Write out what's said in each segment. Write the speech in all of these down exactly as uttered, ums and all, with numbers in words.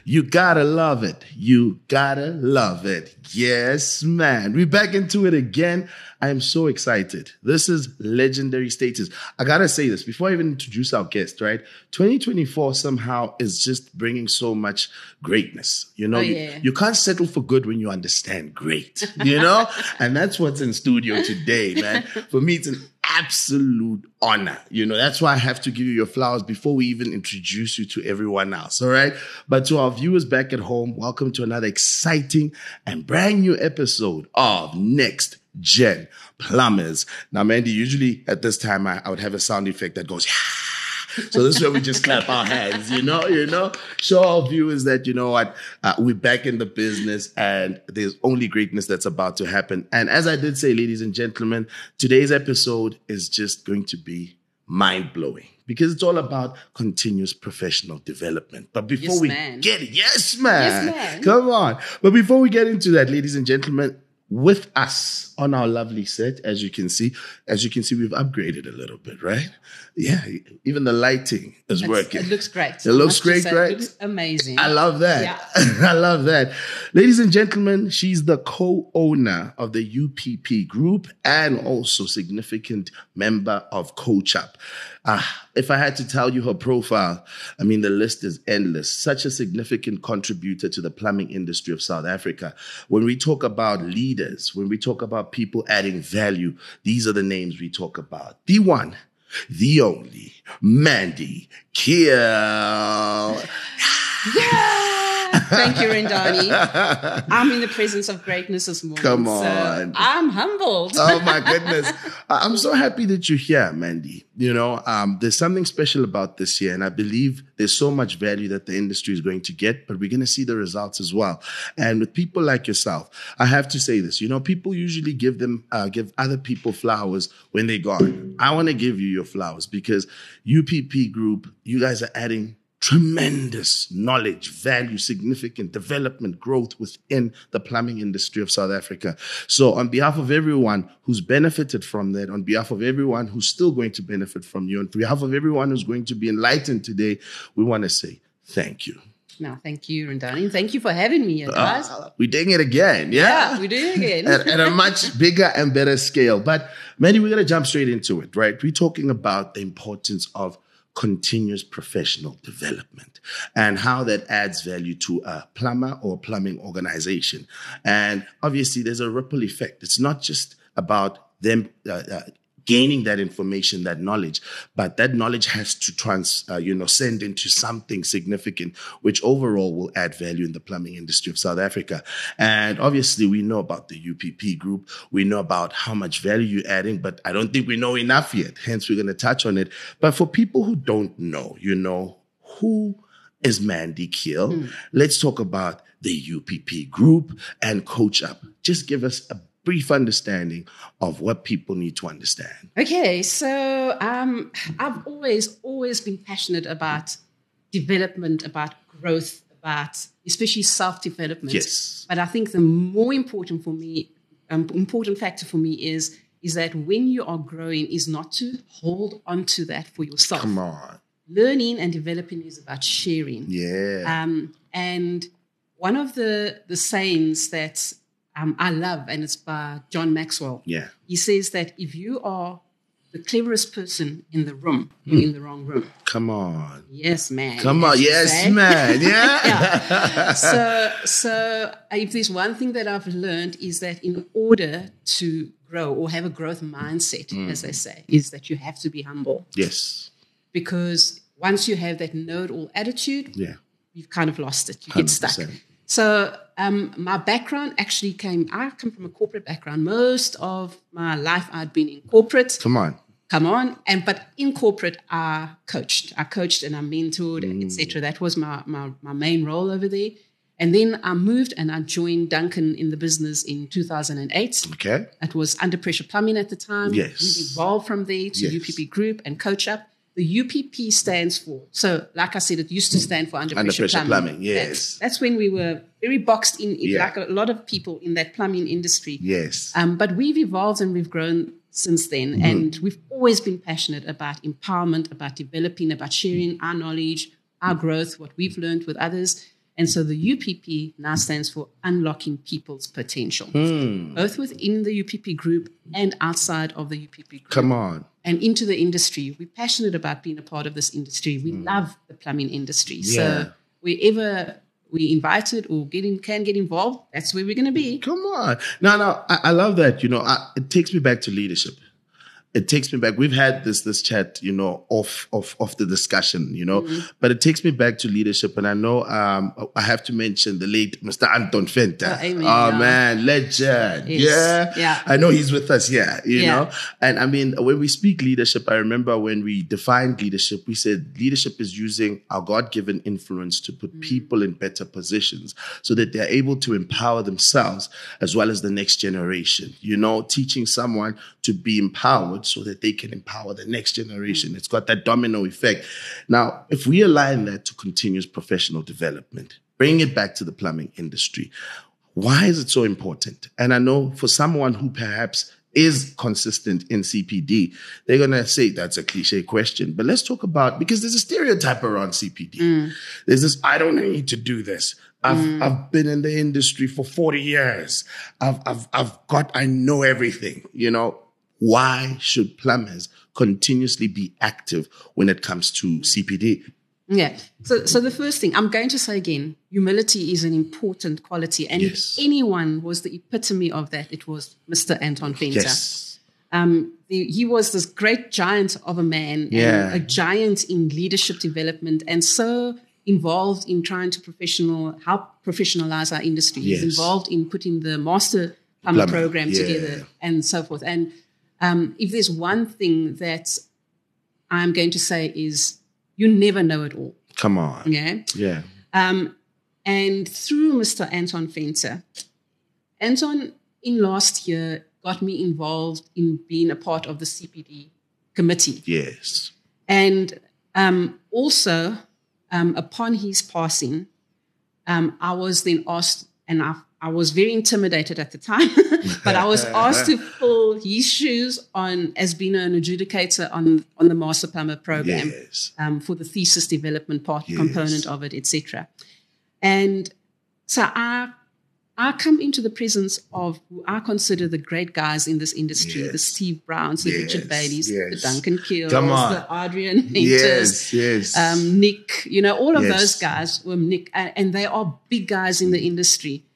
You gotta love it. You gotta love it. Yes, man. We're back into it again. I am so excited. This is legendary status. I gotta say this before I even introduce our guest, right? twenty twenty-four somehow is just bringing so much greatness. You know, oh, yeah. you, you can't settle for good when you understand great, you know? And that's what's in studio today, man. For me, it's an absolute honor. You know, that's why I have to give you your flowers before we even introduce you to everyone else. All right. But to our viewers back at home, welcome to another exciting and brand new episode of Next Gen Plumbers. Now, Mandy, usually at this time, I, I would have a sound effect that goes, yeah. So this is where we just clap our hands, you know, you know, show our viewers that, you know what, uh, we're back in the business and there's only greatness that's about to happen. And as I did say, ladies and gentlemen, today's episode is just going to be mind-blowing because it's all about continuous professional development. But before yes, we man. get it, yes, man. Yes, man. Come on. But before we get into that, ladies and gentlemen, with us on our lovely set, as you can see, as you can see, we've upgraded a little bit, right? Yeah, even the lighting is It's, working. It looks great. It looks great, right? It looks amazing. I love that. Yeah. I love that. Ladies and gentlemen, she's the co-owner of the U P P Group and also significant member of CoachUp. Uh, if I had to tell you her profile, I mean, the list is endless. Such a significant contributor to the plumbing industry of South Africa. When we talk about leaders, when we talk about people adding value, these are the names we talk about. The one, the only, Mandy Kiel. Yeah! Thank you, Rendani. I'm in the presence of greatness this morning. Come on. So I'm humbled. Oh, my goodness. I'm so happy that you're here, Mandy. You know, um, there's something special about this year, and I believe there's so much value that the industry is going to get, but we're going to see the results as well. And with people like yourself, I have to say this. You know, people usually give them, uh, give other people flowers when they're gone. I want to give you your flowers because U P P Group, you guys are adding tremendous knowledge, value, significant development, growth within the plumbing industry of South Africa. So on behalf of everyone who's benefited from that, on behalf of everyone who's still going to benefit from you, on behalf of everyone who's going to be enlightened today, we want to say thank you. No, thank you, Rendani. Thank you for having me here, guys. Uh, we're doing it again, yeah? Yeah, we're doing it again. at, at a much bigger and better scale. But, Mandy, we're going to jump straight into it, right? We're talking about the importance of continuous professional development and how that adds value to a plumber or plumbing organization. And obviously, there's a ripple effect. It's not just about them uh, uh, gaining that information, that knowledge, but that knowledge has to trans, uh, you know, send into something significant, which overall will add value in the plumbing industry of South Africa. And obviously, we know about the U P P Group. We know about how much value you're adding, but I don't think we know enough yet. Hence, we're going to touch on it. But for people who don't know, you know, who is Mandy Kiel? Mm. Let's talk about the U P P Group and CoachUp. Just give us a brief understanding of what people need to understand. Okay, so um, I've always, always been passionate about development, about growth, about especially self-development. Yes. But I think the more important for me, um, important factor for me is, is that when you are growing is not to hold on to that for yourself. Come on. Learning and developing is about sharing. Yeah. Um, and one of the, the sayings that Um, I love, and it's by John Maxwell. Yeah. He says that if you are the cleverest person in the room, you're in the wrong room. Come on. Yes, man. Come on. Yes, say. man. Yeah. yeah. So, so if there's one thing that I've learned is that in order to grow or have a growth mindset, mm. as they say, is that you have to be humble. Yes. Because once you have that know-it-all attitude, yeah. you've kind of lost it. You one hundred percent. Get stuck. So um, my background actually came, I come from a corporate background. Most of my life I'd been in corporate. Come on. Come on. And but in corporate, I coached. I coached and I mentored, Mm. et cetera. That was my, my, my main role over there. And then I moved and I joined Duncan in the business in two thousand eight. Okay. It was Under Pressure Plumbing at the time. Yes. We evolved from there to Yes. U P P Group and CoachUp. The U P P stands for, so like I said, it used to stand for Under, Under Pressure, Pressure Plumbing. Plumbing, yes. That's, that's when we were very boxed in, in Yeah. like a lot of people in that plumbing industry. Yes. Um, but we've evolved and we've grown since then. Mm-hmm. And we've always been passionate about empowerment, about developing, about sharing our knowledge, our growth, what we've learned with others. And so the U P P now stands for Unlocking People's Potential, Mm. both within the U P P group and outside of the U P P group. Come on. And into the industry. We're passionate about being a part of this industry. We mm. love the plumbing industry. Yeah. So wherever we invited or get in, can get involved, that's where we're going to be. Come on. No, no, I, I love that. You know, I, it takes me back to leadership. It takes me back. We've had this this chat, you know, off off off the discussion, you know, mm-hmm. but it takes me back to leadership. And I know um, I have to mention the late Mister Anton Venter. Oh, amen, oh yeah. man, legend. Yes. Yeah. Yeah. I know he's with us. Yeah. You yeah. know, and I mean, when we speak leadership, I remember when we defined leadership, we said leadership is using our God-given influence to put mm. people in better positions so that they're able to empower themselves as well as the next generation. You know, teaching someone to be empowered so that they can empower the next generation. Mm. It's got that domino effect. Now, if we align that to continuous professional development, bring it back to the plumbing industry, why is it so important? And I know for someone who perhaps is consistent in C P D, they're going to say that's a cliche question, but let's talk about, because there's a stereotype around C P D. Mm. There's this, I don't need to do this. I've, mm. I've been in the industry for forty years. I've, I've, I've got, I know everything, you know. Why should plumbers continuously be active when it comes to C P D? Yeah. So, so the first thing I'm going to say again, humility is an important quality. And yes. if anyone was the epitome of that, it was Mister Anton Venter. Yes. Um, the, he was this great giant of a man, yeah. and a giant in leadership development, and so involved in trying to professional help professionalize our industry. Yes. He's involved in putting the master plumber, plumber. program yeah. together and so forth. And Um, if there's one thing that I'm going to say is you never know it all. Come on. Yeah. Yeah. Um, and through Mister Anton Venter, Anton in last year got me involved in being a part of the C P D committee. Yes. And um, also, um, upon his passing, um, I was then asked, and I, I was very intimidated at the time, but I was asked to fill his shoes on as being an adjudicator on, on the Master Plumber program yes. um, for the thesis development part yes. component of it, et cetera. And so I I come into the presence of who I consider the great guys in this industry, yes. the Steve Browns, the yes. Richard Baileys, yes. the Duncan Keels, Come on. the Adrian Hinters, yes, yes. Um, Nick, you know, all of yes. those guys were Nick, and, and they are big guys in the industry.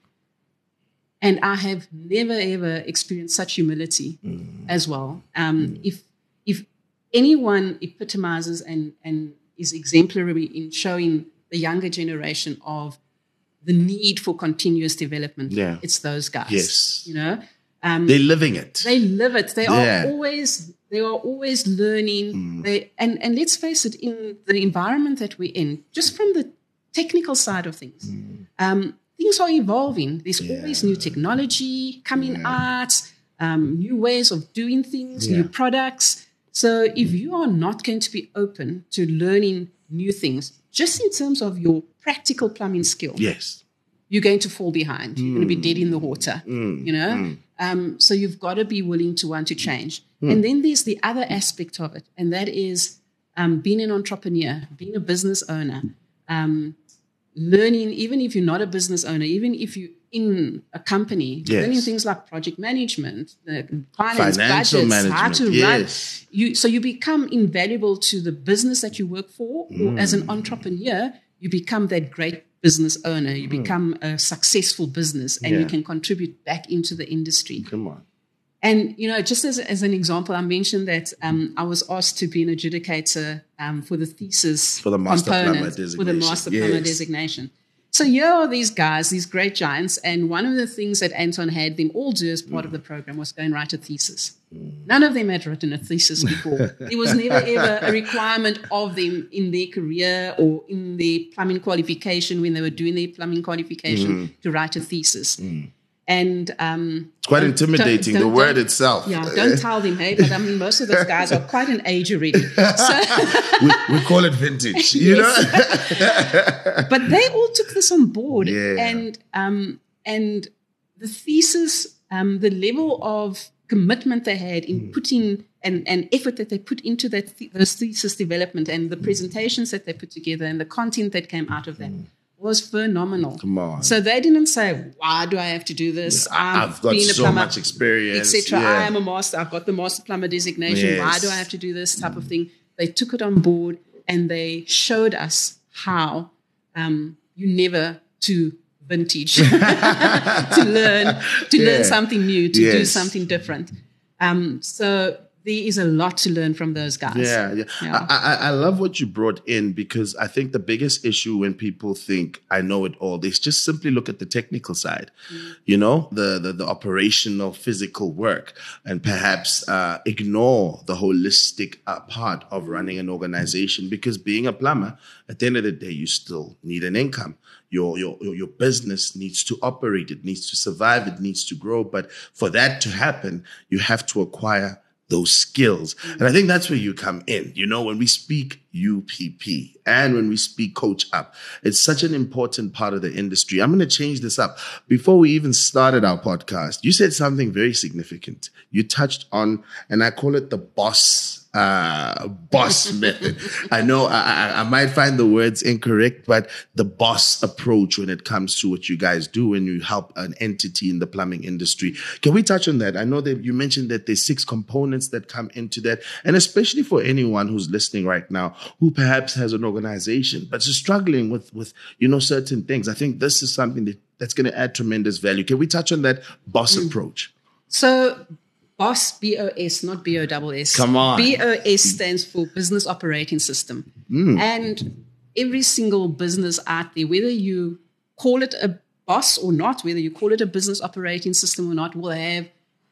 And I have never, ever experienced such humility mm. as well. Um, mm. If if anyone epitomizes and, and is exemplary in showing the younger generation of the need for continuous development, yeah. it's those guys. Yes. You know? Um, They're living it. They live it. They yeah. are always they are always learning. Mm. They and, and let's face it, in the environment that we're in, just from the technical side of things, mm. um, things are evolving. There's yeah. always new technology coming yeah. out, um, new ways of doing things, yeah. new products. So if you are not going to be open to learning new things, just in terms of your practical plumbing skill, yes, you're going to fall behind. Mm. You're going to be dead in the water, mm. you know? Mm. Um, so you've got to be willing to want to change. Mm. And then there's the other aspect of it, and that is um, being an entrepreneur, being a business owner, um, learning, even if you're not a business owner, even if you're in a company, yes. learning things like project management, the finance, financial budgets, management, how to yes. run. You, so you become invaluable to the business that you work for, Mm. or as an entrepreneur, you become that great business owner. You Mm. become a successful business, and Yeah. you can contribute back into the industry. Come on. And, you know, just as, as an example, I mentioned that um, I was asked to be an adjudicator um, for the thesis For the Master Plumber component, designation. for the Master Plumber Yes. designation. So here are these guys, these great giants, and one of the things that Anton had them all do as part mm. of the program was go and write a thesis. Mm. None of them had written a thesis before. There was never ever a requirement of them in their career or in their plumbing qualification when they were doing their plumbing qualification mm. to write a thesis. Mm. And um, it's quite intimidating, don't, don't, the word itself. Yeah, don't tell them, hey, but I mean, most of those guys are quite an age already. So we, we call it vintage, you know? But they all took this on board. Yeah. And um, and the thesis, um, the level of commitment they had in mm. putting and, and effort that they put into that th- those thesis development and the presentations that they put together and the content that came out of that mm. was phenomenal. Come on. So they didn't say, why do I have to do this? Yeah, I've got so plumber, much experience. et cetera. Yeah. I am a master. I've got the master plumber designation. Yes. Why do I have to do this type of thing? They took it on board and they showed us how um, you never too vintage to learn, to Yeah. learn something new, to do Yes. something different. Um, so there is a lot to learn from those guys. Yeah, yeah. Yeah. I, I, I love what you brought in, because I think the biggest issue when people think I know it all, they just simply look at the technical side, mm. you know, the, the the operational physical work, and perhaps uh, ignore the holistic uh, part of running an organization. Because being a plumber, at the end of the day, you still need an income. Your, your your business needs to operate. It needs to survive. It needs to grow. But for that to happen, you have to acquire those skills. And I think that's where you come in. You know, when we speak U P P and when we speak Coach Up, it's such an important part of the industry. I'm going to change this up. Before we even started our podcast, you said something very significant. You touched on, and I call it the boss uh, boss method. I know I, I, I might find the words incorrect, but the boss approach when it comes to what you guys do when you help an entity in the plumbing industry. Can we touch on that? I know that you mentioned that there's six components that come into that, and especially for anyone who's listening right now who perhaps has an organization but is struggling with, with you know, certain things. I think this is something that, that's going to add tremendous value. Can we touch on that boss mm. approach? So BOSS, B O S, not B O S S. Come on. B O S stands for Business Operating System. Mm. And every single business out there, whether you call it a BOSS or not, whether you call it a Business Operating System or not, will have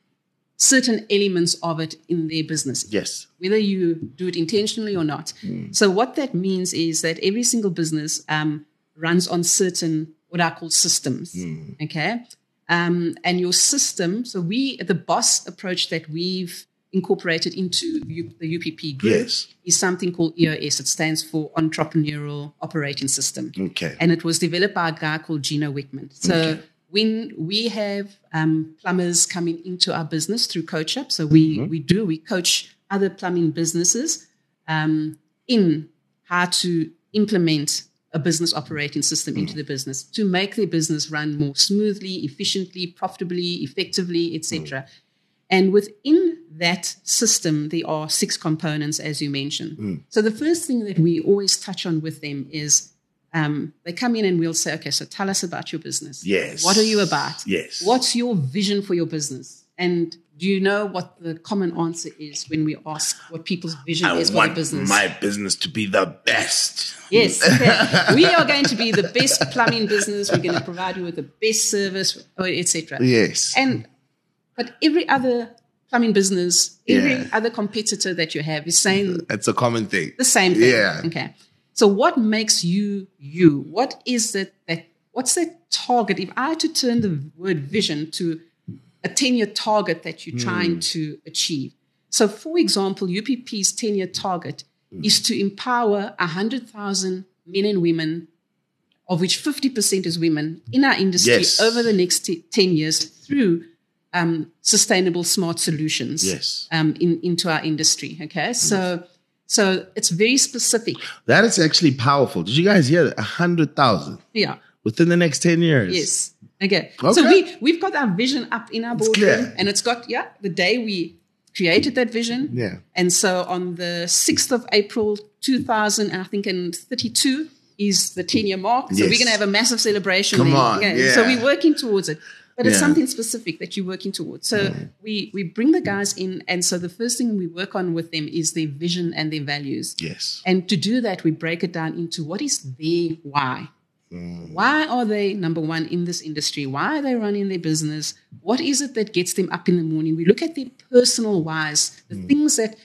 certain elements of it in their business. Yes. Whether you do it intentionally or not. Mm. So what that means is that every single business um, runs on certain, what I call systems. Mm. Okay. Um, and your system, so we, the BOSS approach that we've incorporated into U, the U P P group yes. is something called E O S. It stands for Entrepreneurial Operating System. Okay. And it was developed by a guy called Gino Wickman. So okay. when we have um, plumbers coming into our business through Coach Up, so we, mm-hmm. we do, we coach other plumbing businesses um, in how to implement a business operating system mm. into the business to make their business run more smoothly, efficiently, profitably, effectively, et cetera. Mm. And within that system, there are six components, as you mentioned. Mm. So the first thing that we always touch on with them is um, they come in and we'll say, okay, so tell us about your business. Yes. What are you about? Yes. What's your vision for your business? And do you know what the common answer is when we ask what people's vision I is for want the business? My business to be the best. Yes. Okay. We are going to be the best plumbing business. We're going to provide you with the best service, et cetera. Yes. And but every other plumbing business, every yeah. other competitor that you have is saying it's a common thing. The same thing. Yeah. Okay. So what makes you you? What is it that? What's that target? If I had to turn the word vision to a ten-year target that you're trying mm. to achieve. So, for example, U P P's ten-year target mm. is to empower one hundred thousand men and women, of which fifty percent is women, in our industry yes. over the next t- ten years through um, sustainable smart solutions yes. um, in, into our industry. Okay, so yes. so it's very specific. That is actually powerful. Did you guys hear that? one hundred thousand. Yeah. Within the next ten years. Yes. Okay. okay. So we, we've got our vision up in our boardroom, it's and it's got, yeah, the day we created that vision. Yeah. And so on the sixth of April, two thousand, I think, and thirty-two is the ten-year mark. So yes. we're going to have a massive celebration. Come then. on. Okay. Yeah. So we're working towards it. But it's yeah. something specific that you're working towards. So mm. we, we bring the guys in, and so the first thing we work on with them is their vision and their values. Yes. And to do that, we break it down into what is their why. Mm. Why are they, number one, in this industry? Why are they running their business? What is it that gets them up in the morning? We look at their personal whys, the mm. things that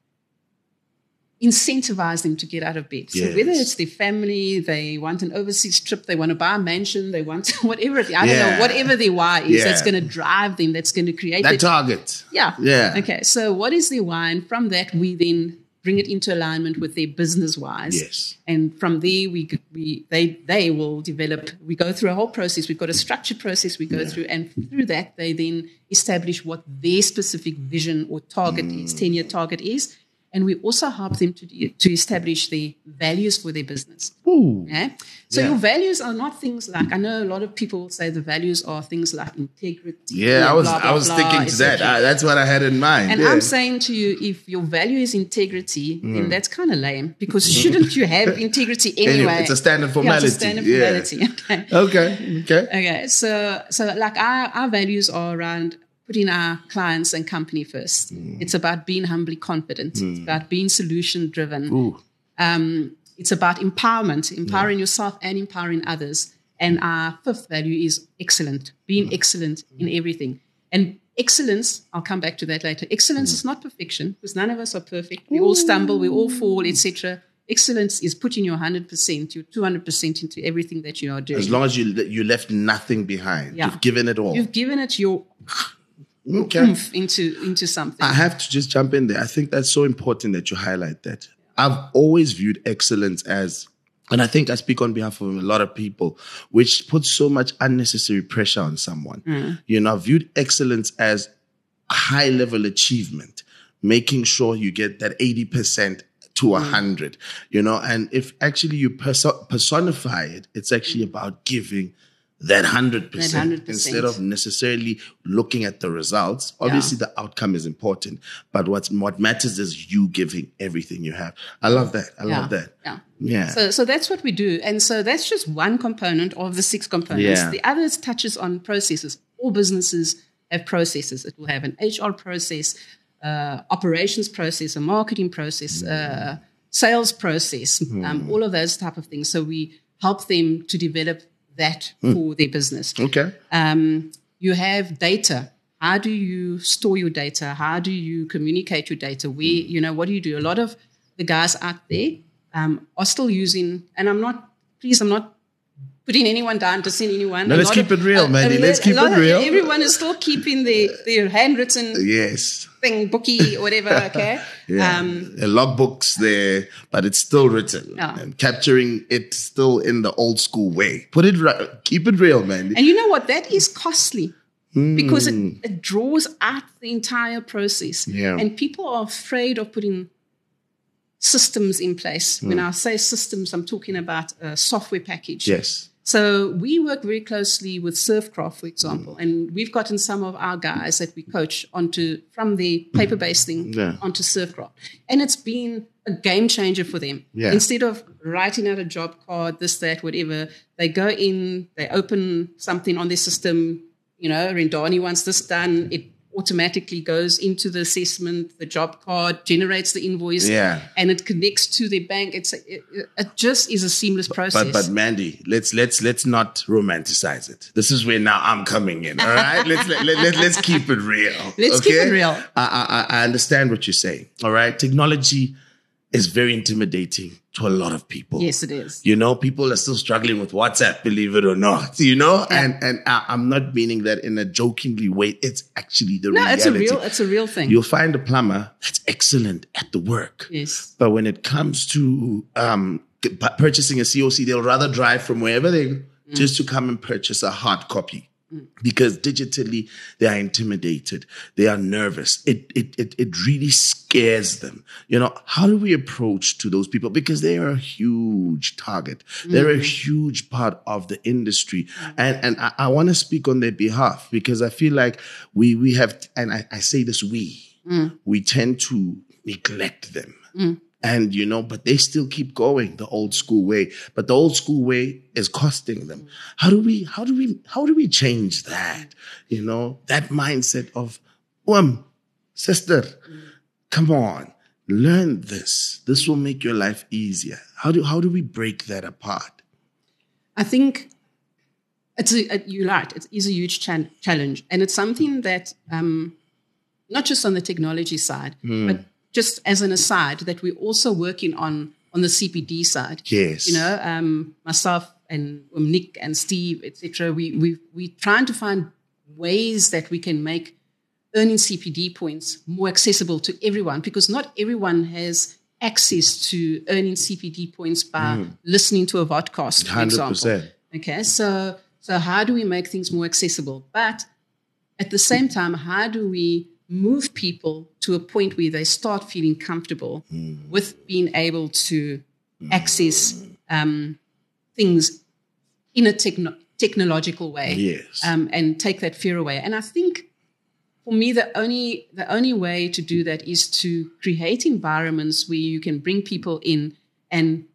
incentivize them to get out of bed. So yes. whether it's their family, they want an overseas trip, they want to buy a mansion, they want whatever, I don't yeah. know, whatever their why is, yeah. that's going to drive them, that's going to create that their, target. Yeah. Yeah. Okay. So what is their why? And from that, we then bring it into alignment with their business wise. Yes. And from there, we we they they will develop. We go through a whole process. We've got a structured process we go yeah. through, and through that, they then establish what their specific vision or target mm. is, ten-year target is. and we also help them to to establish the values for their business. Ooh. Yeah? So Yeah. your values are not things like, I know a lot of people say the values are things like integrity. Yeah, I was blah, blah, I was blah, thinking to that. et cetera. I, that's what I had in mind. And yeah. I'm saying to you, if your value is integrity, Mm. then that's kind of lame, because shouldn't you have integrity anyway? Anyway, it's a standard Yeah, formality. it's a standard Yeah. formality. Okay. Okay. Okay. Okay. So, so like our, our values are around putting our clients and company first. Mm. It's about being humbly confident. It's about being solution driven. Ooh. Um, it's about empowerment, empowering yourself and empowering others. And our fifth value is excellent, being Mm. excellent in everything. And excellence, I'll come back to that later. Excellence Mm. is not perfection, because none of us are perfect. We all stumble, we all fall, et cetera. Excellence is putting your one hundred percent, your two hundred percent into everything that you are doing. As long as you you left nothing behind, Yeah. you've given it all. You've given it your Okay. oomph into, into something. I have to just jump in there. I think that's so important that you highlight that. I've always viewed excellence as, and I think I speak on behalf of a lot of people, which puts so much unnecessary pressure on someone. Mm. You know, I've viewed excellence as a high level achievement, making sure you get that eighty percent to one hundred, you know, and if actually you perso- personify it, it's actually about giving that one hundred percent, That one hundred percent. instead of necessarily looking at the results. Obviously, the outcome is important, but what's, what matters is you giving everything you have. I love that. I Yeah. love that. Yeah. Yeah. So, so that's what we do. And so that's just one component of the six components. Yeah. The others touches on processes. All businesses have processes. It will have an H R process, uh, operations process, a marketing process, uh, sales process, um, all of those type of things. So we help them to develop that for their business. Okay. Um, you have data. How do you store your data? How do you communicate your data? Where, you know, what do you do? A lot of the guys out there um, are still using, and I'm not, please, I'm not putting anyone down to send anyone. No, A let's lot keep of- it real, a- Mandy. a- Let's a keep lot it of- real. Everyone is still keeping their, their handwritten Yes. thing, bookie, whatever, okay? Yeah. Um, The logbooks there, but it's still written Yeah. and capturing it still in the old school way. Put it right. Keep it real, Mandy. And you know what? That is costly Hmm. because it, it draws out the entire process. Yeah. And people are afraid of putting systems in place. When Hmm. I say systems, I'm talking about a software package. Yes. So we work very closely with Surfcraft, for example, and we've gotten some of our guys that we coach onto from the paper-based thing Yeah. onto Surfcraft, and it's been a game changer for them. Yeah. Instead of writing out a job card, this, that, whatever, they go in, they open something on their system. You know, Rendani wants this done. It automatically goes into the assessment, the job card, generates the invoice, Yeah. and it connects to their bank. It's it, it just is a seamless process. But but Mandy, let's let's let's not romanticize it. This is where now I'm coming in. All right, let's let, let, let, let's keep it real. Let's keep it real. I, I I understand what you're saying. All right, technology is very intimidating to a lot of people. Yes, it is. You know, people are still struggling with WhatsApp, believe it or not. You know, Yeah. and and I, I'm not meaning that in a jokingly way. It's actually the No, reality. it's a real, it's a real thing. You'll find a plumber that's excellent at the work. Yes. But when it comes to um, g- pu- purchasing a C O C, they'll rather drive from wherever they Mm. just to come and purchase a hard copy. Because digitally they are intimidated, they are nervous. It, it it it really scares them. You know, how do we approach to those people? Because they are a huge target. They're a huge part of the industry, and and I, I want to speak on their behalf because I feel like we we have, and I, I say this we we tend to neglect them. And, you know, but they still keep going the old school way. But the old school way is costing them. How do we, how do we, how do we change that? You know, that mindset of, um, sister, come on, learn this. This will make your life easier. How do, how do we break that apart? I think it's a, you're right. It is a huge chan- challenge. And it's something that, um, not just on the technology side, but just as an aside, that we're also working on on the C P D side. Yes. You know, um, myself and um, Nick and Steve, et cetera. We we we trying to find ways that we can make earning C P D points more accessible to everyone, because not everyone has access to earning C P D points by listening to a vodcast, for one hundred example. percent. Okay, so so how do we make things more accessible? But at the same time, how do we move people to a point where they start feeling comfortable mm. with being able to mm. access um, things in a techno- technological way, yes. um, and take that fear away. And I think for me, the only the only way to do that is to create environments where you can bring people in and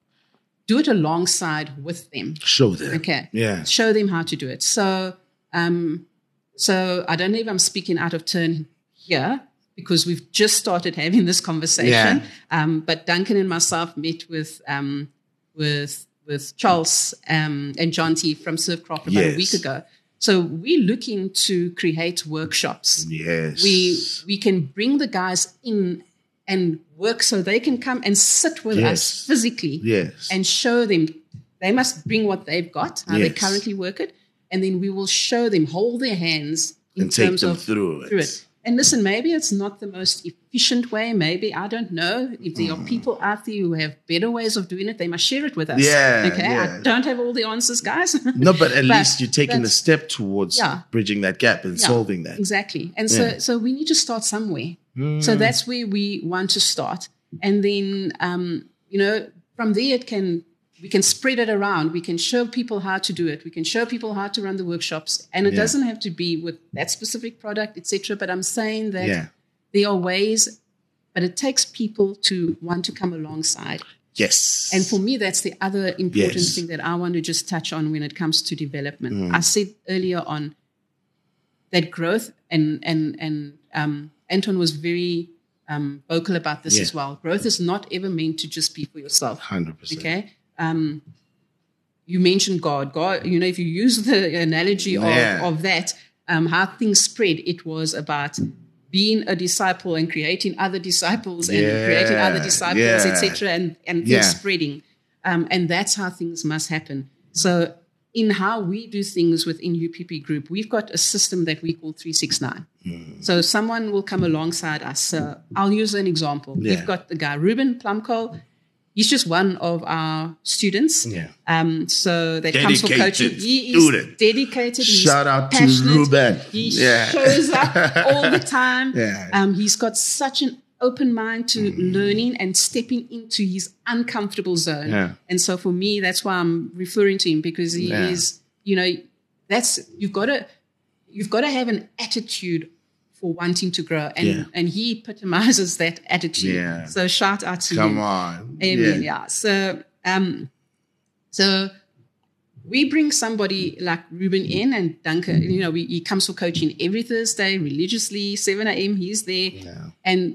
do it alongside with them. Show them. Okay. Yeah. Show them how to do it. So, um, so I don't know if I'm speaking out of turn here because we've just started having this conversation. Yeah. Um, but Duncan and myself met with um, with with Charles um, and John T from Surfcraft about yes. a week ago. So we're looking to create workshops. Yes. We we can bring the guys in and work so they can come and sit with yes. us physically yes. and show them. They must bring what they've got, how yes. they currently work it, and then we will show them, hold their hands in and terms take them of through it. through it. And listen, maybe it's not the most efficient way. Maybe, I don't know. If there mm. are people out there who have better ways of doing it, they must share it with us. Yeah. Okay. Yeah. I don't have all the answers, guys. No, but at but least you're taking a step towards yeah. bridging that gap and yeah, solving that. Exactly. And so, yeah. so we need to start somewhere. Mm. So that's where we want to start. And then, um, you know, from there it can, we can spread it around. We can show people how to do it. We can show people how to run the workshops. And it yeah. doesn't have to be with that specific product, et cetera. But I'm saying that yeah. there are ways, but it takes people to want to come alongside. Yes. And for me, that's the other important yes. thing that I want to just touch on when it comes to development. Mm. I said earlier on that growth, and and and um, Anton was very um, vocal about this yeah. as well. Growth is not ever meant to just be for yourself. one hundred percent. Okay. Um, you mentioned God. God, you know, if you use the analogy yeah. of, of that, um, how things spread, it was about being a disciple and creating other disciples and yeah. creating other disciples, yeah. et cetera, and, and things yeah. spreading. Um, and that's how things must happen. So in how we do things within U P P Group, we've got a system that we call three six nine. Mm. So someone will come alongside us. So I'll use an example. Yeah. We've got the guy, Ruben Plumcole. He's just one of our students. Yeah. Um, so that dedicated comes for coaching. He is student. dedicated. Shout He's out passionate. to Ruben. He yeah. shows up all the time. Yeah. Um, he's got such an open mind to mm. learning and stepping into his uncomfortable zone. Yeah. And so for me, that's why I'm referring to him, because he yeah. is, you know, that's, you've got to, you've got to have an attitude for wanting to grow. And, yeah. and he epitomizes that attitude. Yeah. So shout out to Come him. Come on. Amen. Yeah. yeah. So, um, so we bring somebody like Ruben in, and Duncan, you know, we, he comes for coaching every Thursday religiously, seven a.m. He's there. Yeah. And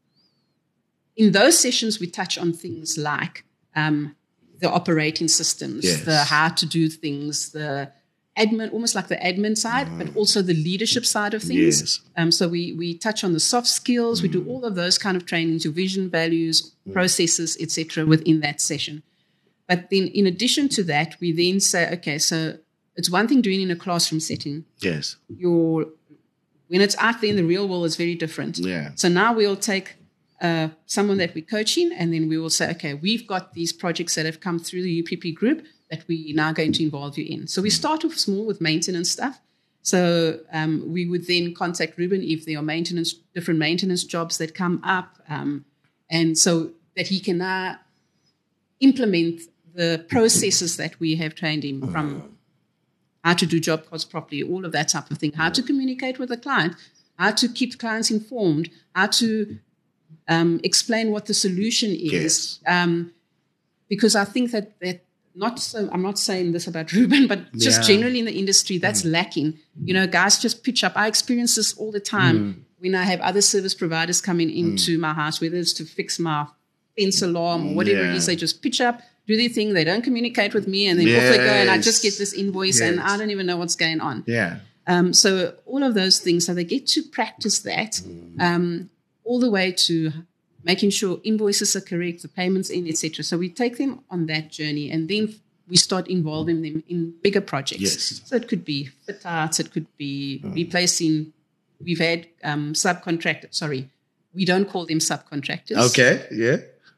in those sessions, we touch on things like um, the operating systems, yes. the how to do things, the admin, almost like the admin side, mm. but also the leadership side of things. Yes. Um, so we we touch on the soft skills. Mm. We do all of those kind of trainings, your vision, values, mm. processes, et cetera, within that session. But then, in addition to that, we then say, okay, so it's one thing doing in a classroom setting. Yes. Your when it's out there in the real world, it's very different. Yeah. So now we'll take uh, someone that we're coaching, and then we will say, okay, we've got these projects that have come through the U P P group that we're now going to involve you in. So we start off small with maintenance stuff. So um, we would then contact Ruben if there are maintenance, different maintenance jobs that come up, um, and so that he can now implement the processes that we have trained him from how to do job codes properly, all of that type of thing, how to communicate with the client, how to keep clients informed, how to um, explain what the solution is. Yes. Um, because I think that that not so, I'm not saying this about Ruben, but just yeah. generally in the industry, that's mm. lacking. You know, guys just pitch up. I experience this all the time mm. when I have other service providers coming into mm. my house, whether it's to fix my fence alarm or whatever yeah. it is. They just pitch up, do their thing. They don't communicate with me, and then yes. off they go, and I just get this invoice, yes. and I don't even know what's going on. Yeah. Um, so all of those things, so they get to practice that mm. um, all the way to making sure invoices are correct, the payments in, et cetera. So we take them on that journey, and then we start involving them in bigger projects. Yes. So it could be fit outs, it could be mm. replacing. We've had um, subcontractors. Sorry, we don't call them subcontractors. Okay. Yeah.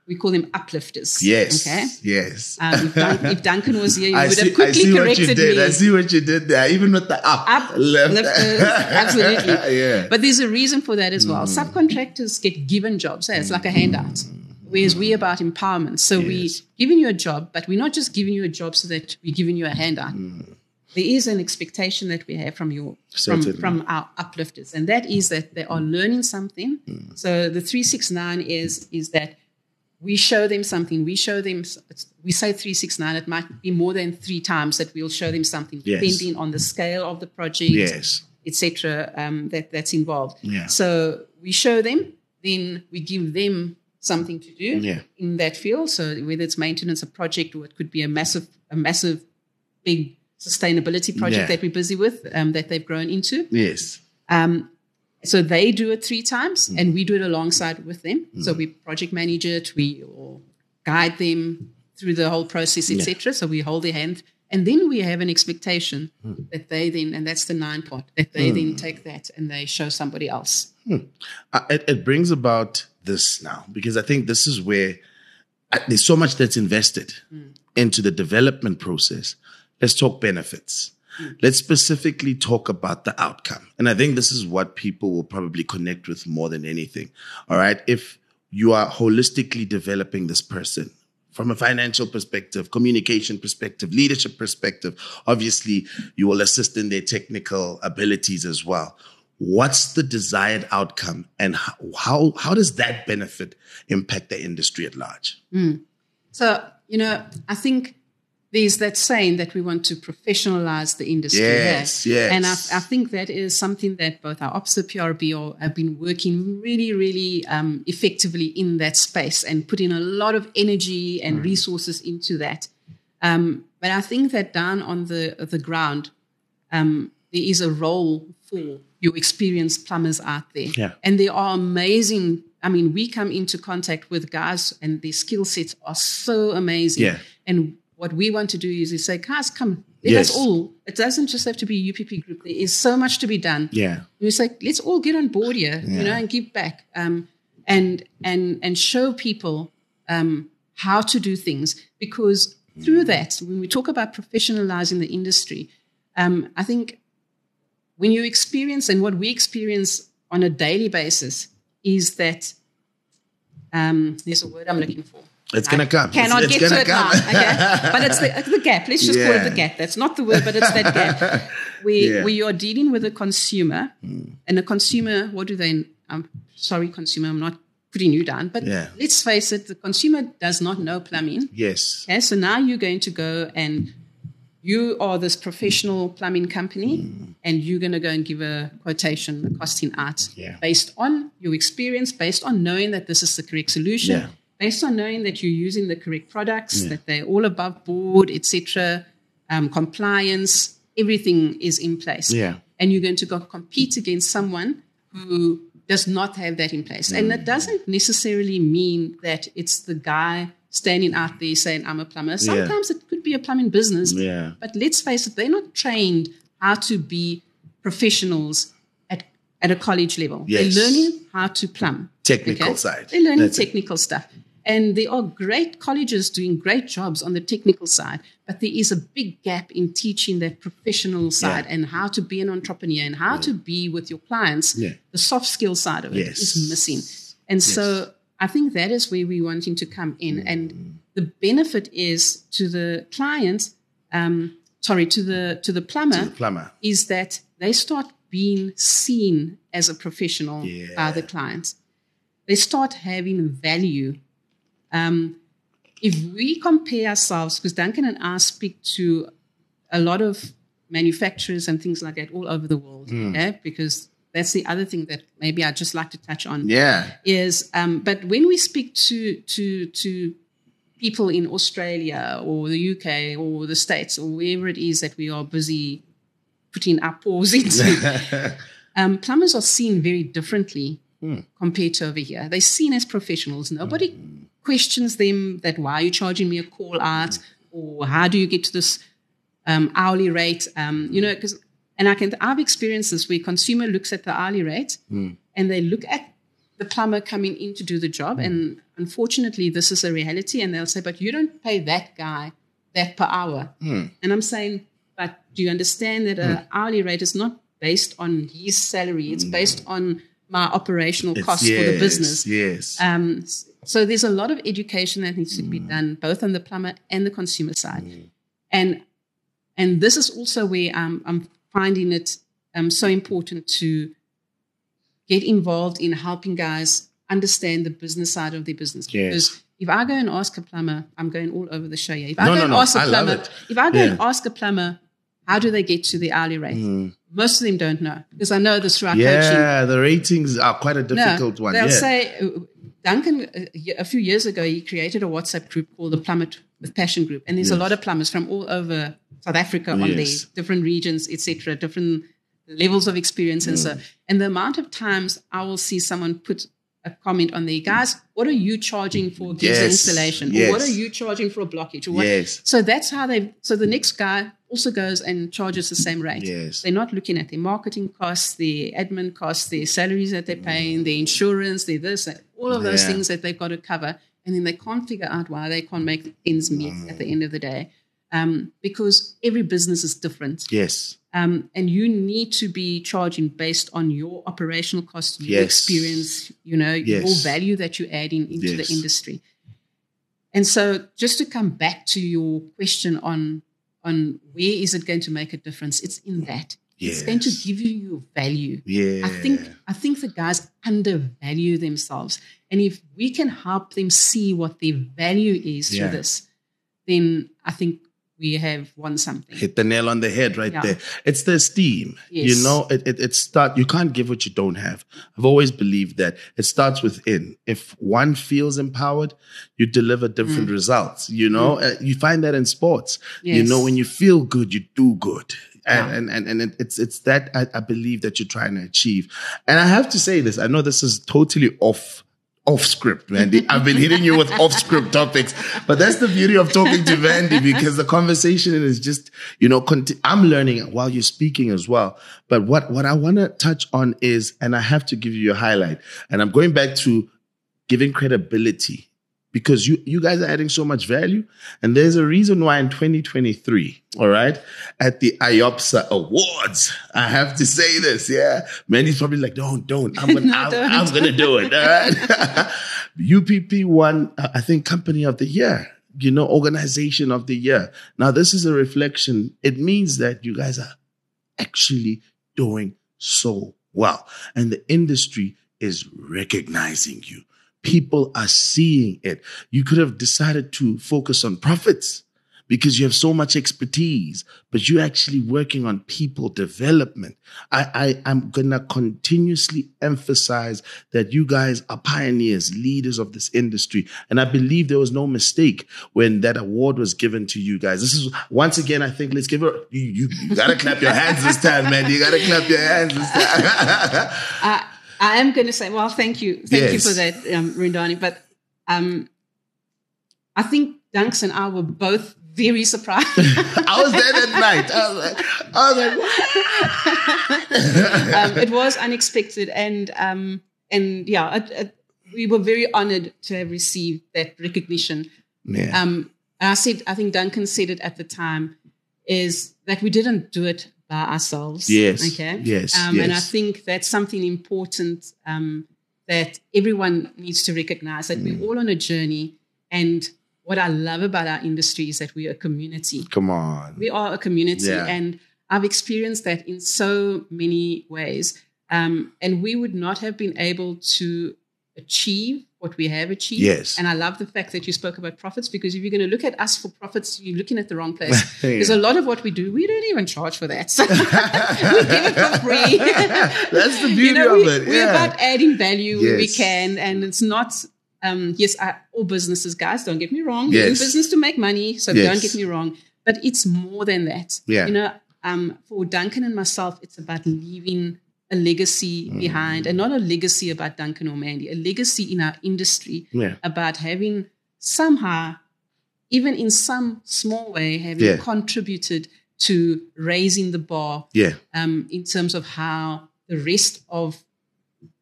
we call them uplifters. Yes. Okay. Yes. Um, if, Dun- if Duncan was here, he I would see, have quickly I see what you corrected did. me. I see what you did there. Even with the up, Up, left. lifters, absolutely. Yeah. But there's a reason for that as well. Mm. Subcontractors get given jobs. Eh? It's like a handout. Whereas we're about empowerment. So yes. we're giving you a job, but we're not just giving you a job so that we're giving you a handout. Mm. There is an expectation that we have from your from, from our uplifters, and that is that they are learning something. Mm. So the three six nine is is that we show them something. We show them. We say three six nine. It might be more than three times that we'll show them something, yes. depending on the scale of the project, yes. et cetera. Um, that that's involved. Yeah. So we show them, then we give them something to do yeah. in that field. So whether it's maintenance, a project, or it could be a massive, a massive, big sustainability project yeah. that we're busy with, um, that they've grown into. Yes. Um, so they do it three times, mm. and we do it alongside with them. Mm. So we project manage it, we or guide them through the whole process, et cetera. Yeah. So we hold their hand, and then we have an expectation mm. that they then, and that's the nine part, that they mm. then take that and they show somebody else. Hmm. Uh, it, it brings about this now, because I think this is where uh, there's so much that's invested mm. into the development process. Let's talk benefits. Mm. Let's specifically talk about the outcome. And I think this is what people will probably connect with more than anything. All right. If you are holistically developing this person from a financial perspective, communication perspective, leadership perspective, obviously you will assist in their technical abilities as well. What's the desired outcome, and how how, how does that benefit impact the industry at large? Mm. So, you know, I think there's that saying that we want to professionalize the industry. Yes, yeah? yes. And I, I think that is something that both our officer P R B or have been working really, really um, effectively in that space and putting a lot of energy and mm. resources into that. Um, but I think that down on the the ground, um, there is a role for your experienced plumbers out there. Yeah. And they are amazing. I mean, we come into contact with guys and their skill sets are so amazing. Yeah. And what we want to do is, is say, guys, come, let yes. us all. It doesn't just have to be U P P Group. There is so much to be done. Yeah. We say, let's all get on board here, yeah. you know, and give back, um, and and and show people um, how to do things. Because mm. through that, when we talk about professionalizing the industry, um, I think when you experience, and what we experience on a daily basis, is that um, there's a word I'm looking for. It's going to come. Cannot it's, it's get to it come. now. Okay? But it's the, it's the gap. Let's just yeah. call it the gap. That's not the word, but it's that gap. Where, yeah. where you're dealing with a consumer, mm. and a consumer, what do they, I'm sorry, consumer, I'm not putting you down, but yeah. let's face it, the consumer does not know plumbing. Yes. Okay, so now you're going to go and you are this professional plumbing company, mm. and you're going to go and give a quotation, a costing out, yeah. based on your experience, based on knowing that this is the correct solution. Yeah. Based on knowing that you're using the correct products, yeah. that they're all above board, et cetera, um, compliance, everything is in place. Yeah. And you're going to go compete against someone who does not have that in place. Mm. And that doesn't necessarily mean that it's the guy standing out there saying, I'm a plumber. Sometimes yeah. it could be a plumbing business. Yeah. But let's face it, they're not trained how to be professionals at, at a college level. Yes. They're learning how to plumb. Technical okay? side. They're learning That's technical it. stuff. And there are great colleges doing great jobs on the technical side, but there is a big gap in teaching that professional side yeah. and how to be an entrepreneur and how yeah. to be with your clients. Yeah. The soft skill side of it yes. is missing. And yes. so I think that is where we're wanting to come in. Mm. And the benefit is to the client, um, sorry, to the to the plumber, to the plumber, is that they start being seen as a professional yeah. by the clients. They start having value. Um, if we compare ourselves, because Duncan and I speak to a lot of manufacturers and things like that all over the world, mm. okay? Because that's the other thing that maybe I'd just like to touch on. Yeah. Is, um, but when we speak to to to people in Australia or the U K or the States or wherever it is that we are busy putting our paws into, um, plumbers are seen very differently mm. compared to over here. They're seen as professionals. Nobody mm. questions them that why are you charging me a call out mm. or how do you get to this um, hourly rate? Um, you know, because and I can I've experienced this where consumer looks at the hourly rate mm. and they look at the plumber coming in to do the job. Mm. And unfortunately, this is a reality. And they'll say, but you don't pay that guy that per hour. Mm. And I'm saying, but do you understand that an mm. hourly rate is not based on his salary? It's based on my operational it's, costs yes, for the business. Yes. Um, so there's a lot of education that needs to be done, both on the plumber and the consumer side. Mm. And and this is also where um, I'm finding it um, so important to get involved in helping guys understand the business side of their business. Yes. Because if I go and ask a plumber, I'm going all over the show here. If I no, go no, and no. ask a I plumber, love it. if I go yeah. and ask a plumber, how do they get to the hourly rate? Mm. Most of them don't know, because I know this through our yeah, coaching. Yeah, the ratings are quite a difficult no, one. They'll yeah. say, Duncan, a few years ago, he created a WhatsApp group called the Plumber with Passion Group. And there's yes. a lot of plumbers from all over South Africa on yes. there, different regions, et cetera, different levels of experience. Mm. And so, and the amount of times I will see someone put a comment on there, guys, what are you charging for a yes. installation? Yes. Or what are you charging for a blockage? Or what? Yes. So that's how they, so the next guy also goes and charges the same rate. Yes. They're not looking at their marketing costs, their admin costs, their salaries that they're paying, their insurance, their this, all of those yeah. things that they've got to cover. And then they can't figure out why they can't make ends meet mm. at the end of the day. Um, because every business is different. Yes. Um, and you need to be charging based on your operational costs, your yes. experience, you know, yes. your value that you're adding into yes. the industry. And so just to come back to your question on, on where is it going to make a difference, it's in that. Yes. It's going to give you your value. Yeah. I think I think the guys undervalue themselves. And if we can help them see what their value is yeah. through this, then I think we have won something. Hit the nail on the head right yeah. there. It's the esteem. Yes. You know, it, it, it start, you can't give what you don't have. I've always believed that it starts within. If one feels empowered, you deliver different mm. results. You know, mm. uh, you find that in sports. Yes. You know, when you feel good, you do good. And, yeah. and, and, and it's, it's that I, I believe that you're trying to achieve. And I have to say this, I know this is totally off Off script, Vandy. I've been hitting you with off script topics, but that's the beauty of talking to Vandy, because the conversation is just, you know, conti- I'm learning while you're speaking as well. But what, what I want to touch on is, and I have to give you a highlight, and I'm going back to giving credibility, because you, you guys are adding so much value. And there's a reason why in twenty twenty-three, all right, at the I O P S A Awards, I have to say this, yeah. Mandy's probably like, don't, don't. I'm going no, I'm, I'm gonna do it, all right? U P P won, uh, I think, Company of the Year, you know, Organization of the Year. Now, this is a reflection. It means that you guys are actually doing so well. And the industry is recognizing you. People are seeing it. You could have decided to focus on profits because you have so much expertise, but you're actually working on people development. I, I, I'm going to continuously emphasize that you guys are pioneers, leaders of this industry. And I believe there was no mistake when that award was given to you guys. This is, once again, I think, let's give it, you, you, you got to clap your hands this time, man. You got to clap your hands this time. uh, I am going to say, well, thank you. Thank yes. you for that, um, Rindani. But um, I think Dunks and I were both very surprised. I was there that night. I was like, I was like what? um, it was unexpected. And, um, and yeah, it, it, we were very honored to have received that recognition. Yeah. Um, and I said, I think Duncan said it at the time, is that we didn't do it by ourselves. Yes. Okay. Yes. Um, yes. And I think that's something important um, that everyone needs to recognize, that mm. we're all on a journey. And what I love about our industry is that we're a community. Come on. We are a community. Yeah. And I've experienced that in so many ways. Um, and we would not have been able to achieve what we have achieved. Yes. And I love the fact that you spoke about profits, because if you're going to look at us for profits, you're looking at the wrong place. yeah. Because a lot of what we do, we don't even charge for that. So we give it for free. That's the beauty you know, of we, it. Yeah. We're about adding value yes. where we can. And it's not, um, yes, I, all businesses, guys, don't get me wrong. Yes. We're in business to make money, so yes. don't get me wrong. But it's more than that. Yeah. You know, um, for Duncan and myself, it's about leaving a legacy mm. behind, and not a legacy about Duncan or Mandy, a legacy in our industry yeah. about having somehow, even in some small way, having yeah. contributed to raising the bar yeah. um, in terms of how the rest of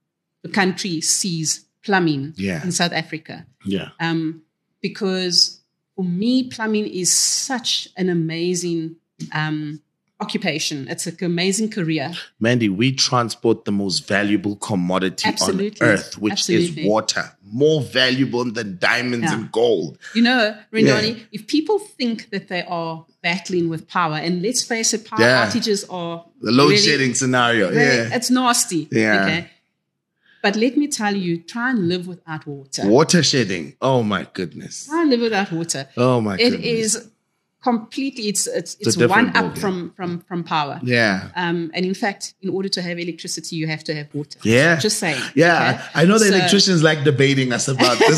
the country sees plumbing Yeah. in South Africa. Yeah. Um, because for me, plumbing is such an amazing um, occupation. It's an amazing career. Mandy, we transport the most valuable commodity Absolutely. on earth, which Absolutely. is water. More valuable than diamonds Yeah. and gold. You know, Rendani, Yeah. if people think that they are battling with power, and let's face it, power Yeah. outages are The load really- shedding scenario. they- Yeah. it's nasty. Yeah. Okay. But let me tell you, try and live without water. Water shedding. Oh my goodness. Try and live without water. Oh my It goodness. is completely, it's it's, It's a it's different one up ballgame. from, from, from power. Yeah. Um, and in fact, in order to have electricity, you have to have water. Yeah. Just saying. Yeah. okay? I know the So- electricians like debating us about this.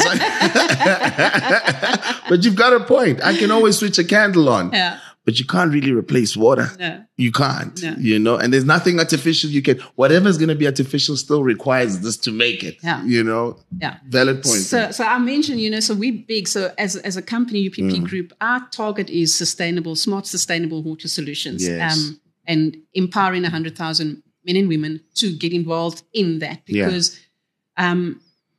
But you've got a point. I can always switch a candle on. Yeah. But you can't really replace water. No. You can't. No. You know, and there's nothing artificial you can, whatever's going to be artificial still requires this to make it. Yeah. You know, Yeah. valid point. So, so I mentioned, you know, so we're big. So as as a company, U P P Mm. Group, our target is sustainable, smart, sustainable water solutions, Yes. um, and empowering a hundred thousand men and women to get involved in that. Yeah. Because um,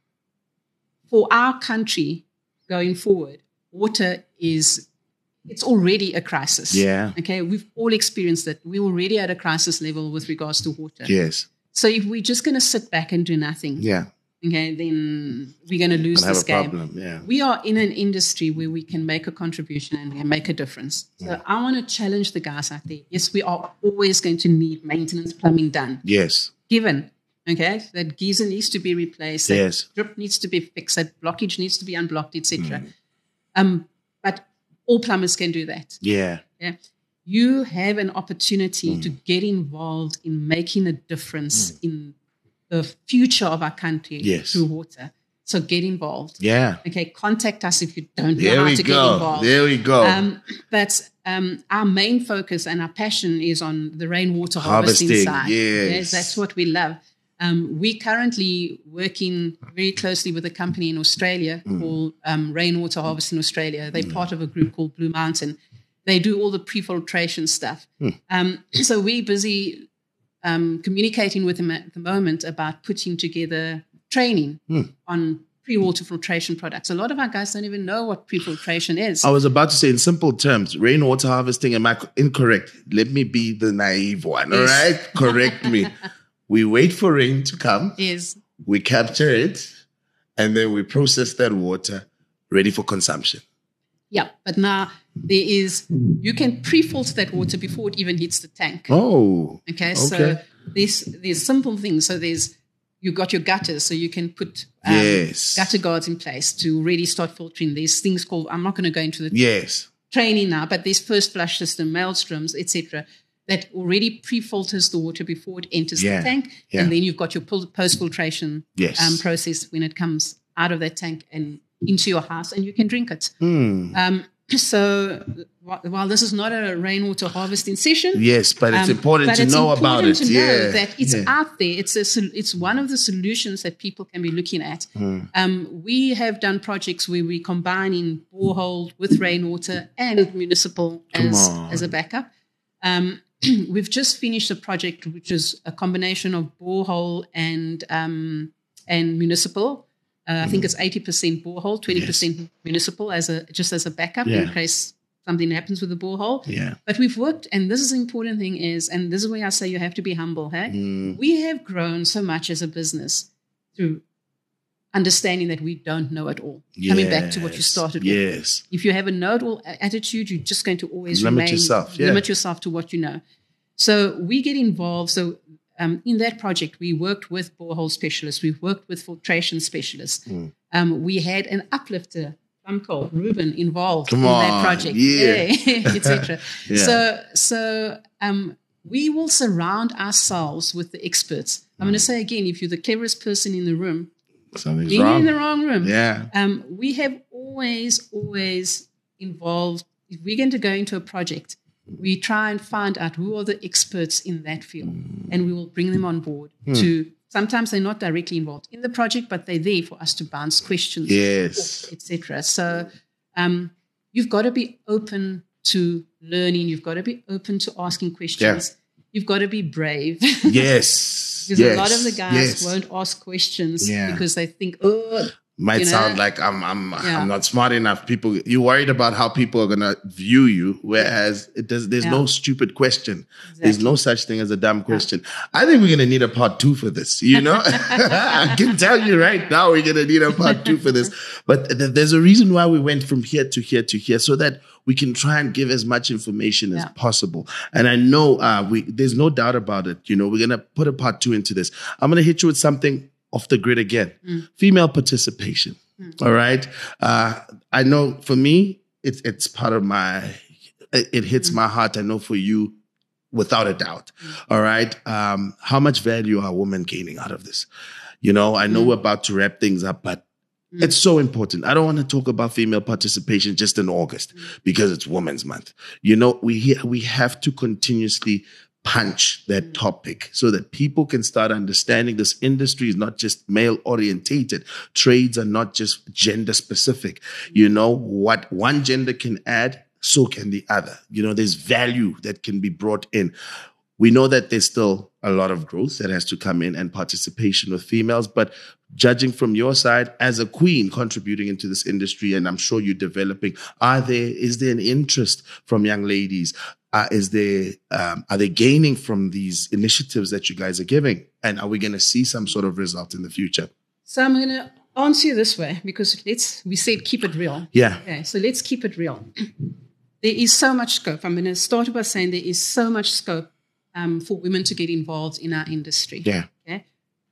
for our country going forward, water is it's already a crisis. Yeah. Okay, we've all experienced it. We're already at a crisis level with regards to water. Yes. So if we're just going to sit back and do nothing, Yeah. okay, then we're going to lose Gonna have this a game. problem. Yeah. We are in an industry where we can make a contribution and we can make a difference. So I want to challenge the guys out there. Yes, we are always going to need maintenance plumbing done. Yes. Given, okay, that geyser needs to be replaced, that Yes. drip needs to be fixed, that blockage needs to be unblocked, et cetera. Mm. Um, but all plumbers can do that. Yeah. Yeah. You have an opportunity Mm. to get involved in making a difference in the future of our country Yes. through water. So get involved. Yeah. Okay, contact us if you don't know There how we to get go. involved. There we go. Um, but um, our main focus and our passion is on the rainwater harvesting, Harvesting, side. yes. that's what we love. Um, we're currently working very closely with a company in Australia Mm. called um, Rainwater Harvesting Australia. They're part of a group called Blue Mountain. They do all the pre-filtration stuff. Mm. Um, so we're busy um, communicating with them at the moment about putting together training Mm. on pre-water filtration products. A lot of our guys don't even know what pre-filtration is. I was about to say, in simple terms, rainwater harvesting. Am I co- incorrect? Let me be the naive one. All Yes. right, correct me. We wait for rain to come. Is We capture it, and then we process that water ready for consumption. yeah, but now there is you can pre-filter that water before it even hits the tank. Oh, Okay, so okay. there's there's simple things. So there's you got your gutters, so you can put um, Yes. gutter guards in place to really start filtering. There's things called I'm not going to go into the yes. training now, but there's first flush system, maelstroms, et cetera, that already pre-filters the water before it enters Yeah, the tank, yeah. and then you've got your pul- post-filtration Yes. um, process when it comes out of that tank and into your house, and you can drink it. Hmm. Um, so wh- while this is not a rainwater harvesting session, Yes, but it's um, important but to it's know about important it. to know Yeah. that it's yeah. out there. It's a sol- it's one of the solutions that people can be looking at. Hmm. Um, we have done projects where we combining borehole with rainwater and municipal Come as on. as a backup. Um, we've just finished a project which is a combination of borehole and um, and municipal. Uh, I think it's eighty percent borehole, twenty percent municipal as a just as a backup Yeah. in case something happens with the borehole. Yeah. But we've worked, and this is the important thing is, and this is where I say you have to be humble. Hey, Mm. we have grown so much as a business through understanding that we don't know it all. Coming back to what you Yes. started with. Yes. If you have a know-it-all a- attitude, you're just going to always Limit remain, yourself, yeah. limit yourself to what you know. So we get involved. So um, in that project, we worked with borehole specialists. We worked with filtration specialists. Mm. Um, we had an uplifter, Bumcol, Ruben, involved Come in that on, project, yeah. et cetera. Yeah. So, so um, we will surround ourselves with the experts. I'm going to say again, if you're the cleverest person in the room, Something's you're wrong. in the wrong room. Yeah. Um, we have always, always involved, if we're going to go into a project, we try and find out who are the experts in that field, and we will bring them on board to, sometimes they're not directly involved in the project, but they're there for us to bounce questions, Yes. et cetera. So um, you've got to be open to learning. You've got to be open to asking questions. You've got to be brave. Yes. Because yes, a lot of the guys yes. won't ask questions Yeah. because they think, oh, might you know, sound like I'm I'm yeah. I'm not smart enough. People, you're worried about how people are gonna view you, whereas it does. There's Yeah. no stupid question. Exactly. There's no such thing as a dumb question. Yeah. I think we're gonna need a part two for this. You know, I can tell you right now we're gonna need a part two for this. But th- there's a reason why we went from here to here to here, so that we can try and give as much information yeah. as possible. And I know uh, we there's no doubt about it. You know, we're gonna put a part two into this. I'm gonna hit you with something off the grid again. Mm. Female participation. Mm. All right. Uh, I know for me, it's it's part of my, it, it hits mm. my heart. I know for you, without a doubt. Mm. All right. Um, how much value are women gaining out of this? You know, I know mm. we're about to wrap things up, but mm. it's so important. I don't want to talk about female participation just in August mm. because it's Women's Month. You know, we we have to continuously punch that topic so that people can start understanding this industry is not just male orientated. Trades are not just gender specific. You know, what one gender can add, so can the other. You know, there's value that can be brought in. We know that there's still a lot of growth that has to come in and participation with females, but judging from your side as a queen contributing into this industry, and I'm sure you're developing, are there, is there an interest from young ladies? Uh, is there, um, are they gaining from these initiatives that you guys are giving? And are we going to see some sort of result in the future? So I'm going to answer you this way because let's, we said keep it real. Yeah. Okay, so let's keep it real. There is so much scope. I'm going to start by saying there is so much scope um, for women to get involved in our industry. Yeah. Okay.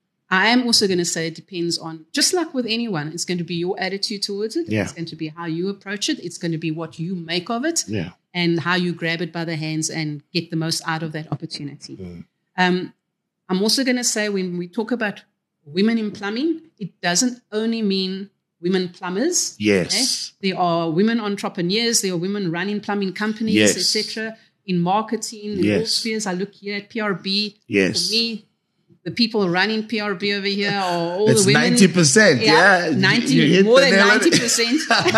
I am also going to say it depends on, just like with anyone, it's going to be your attitude towards it. Yeah. It's going to be how you approach it. It's going to be what you make of it. Yeah. And how you grab it by the hands and get the most out of that opportunity. Mm. Um, I'm also going to say when we talk about women in plumbing, it doesn't only mean women plumbers. Yes. Okay? There are women entrepreneurs. There are women running plumbing companies, yes. et cetera. In marketing, in yes. all spheres. I look here at P R B. Yes. For me, the people running P R B over here are all it's the women. ninety percent, yeah. yeah ninety, more than ninety percent.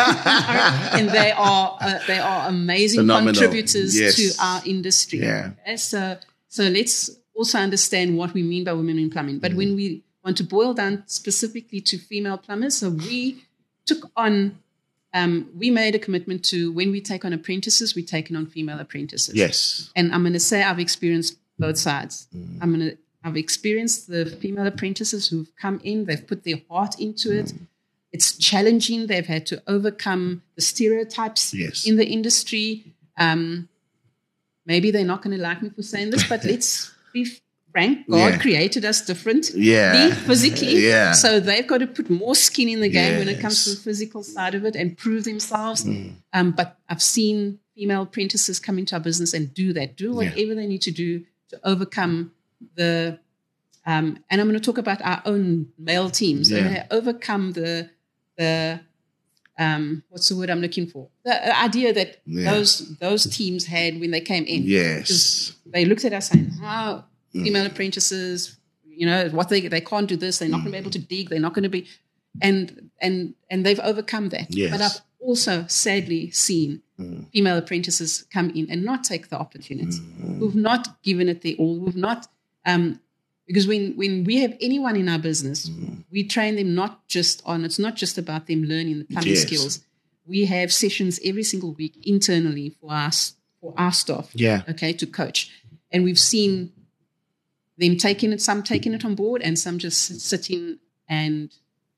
And they are uh, they are amazing Phenomenal. contributors yes. to our industry. Yeah. Okay? So, so let's also understand what we mean by women in plumbing. But mm. when we want to boil down specifically to female plumbers, so we took on, um, we made a commitment to when we take on apprentices, we take on female apprentices. Yes. And I'm going to say I've experienced both sides. Mm. I'm going to I've experienced the female apprentices who've come in. They've put their heart into it. Mm. It's challenging. They've had to overcome the stereotypes yes. in the industry. Um, maybe they're not going to like me for saying this, but let's be frank. God yeah. created us differently, yeah. physically. Yeah. So they've got to put more skin in the game yes. when it comes to the physical side of it and prove themselves. Mm. Um, but I've seen female apprentices come into our business and do that, do whatever yeah. they need to do to overcome the um, and I'm going to talk about our own male teams. Yeah. They overcome the the um, what's the word I'm looking for? The idea that yeah. those those teams had when they came in. Yes, they looked at us saying, "Oh, female mm. apprentices, you know, what they they can't do this. They're not mm. going to be able to dig. They're not going to be," and and and they've overcome that. Yes. But I've also sadly seen mm. female apprentices come in and not take the opportunity, mm. who've not given it their all, who've not. Um, because when, when we have anyone in our business, mm. we train them not just on, it's not just about them learning the plumbing yes. skills. We have sessions every single week internally for us, for our staff, yeah. okay, to coach. And we've seen them taking it, some taking it on board and some just sitting and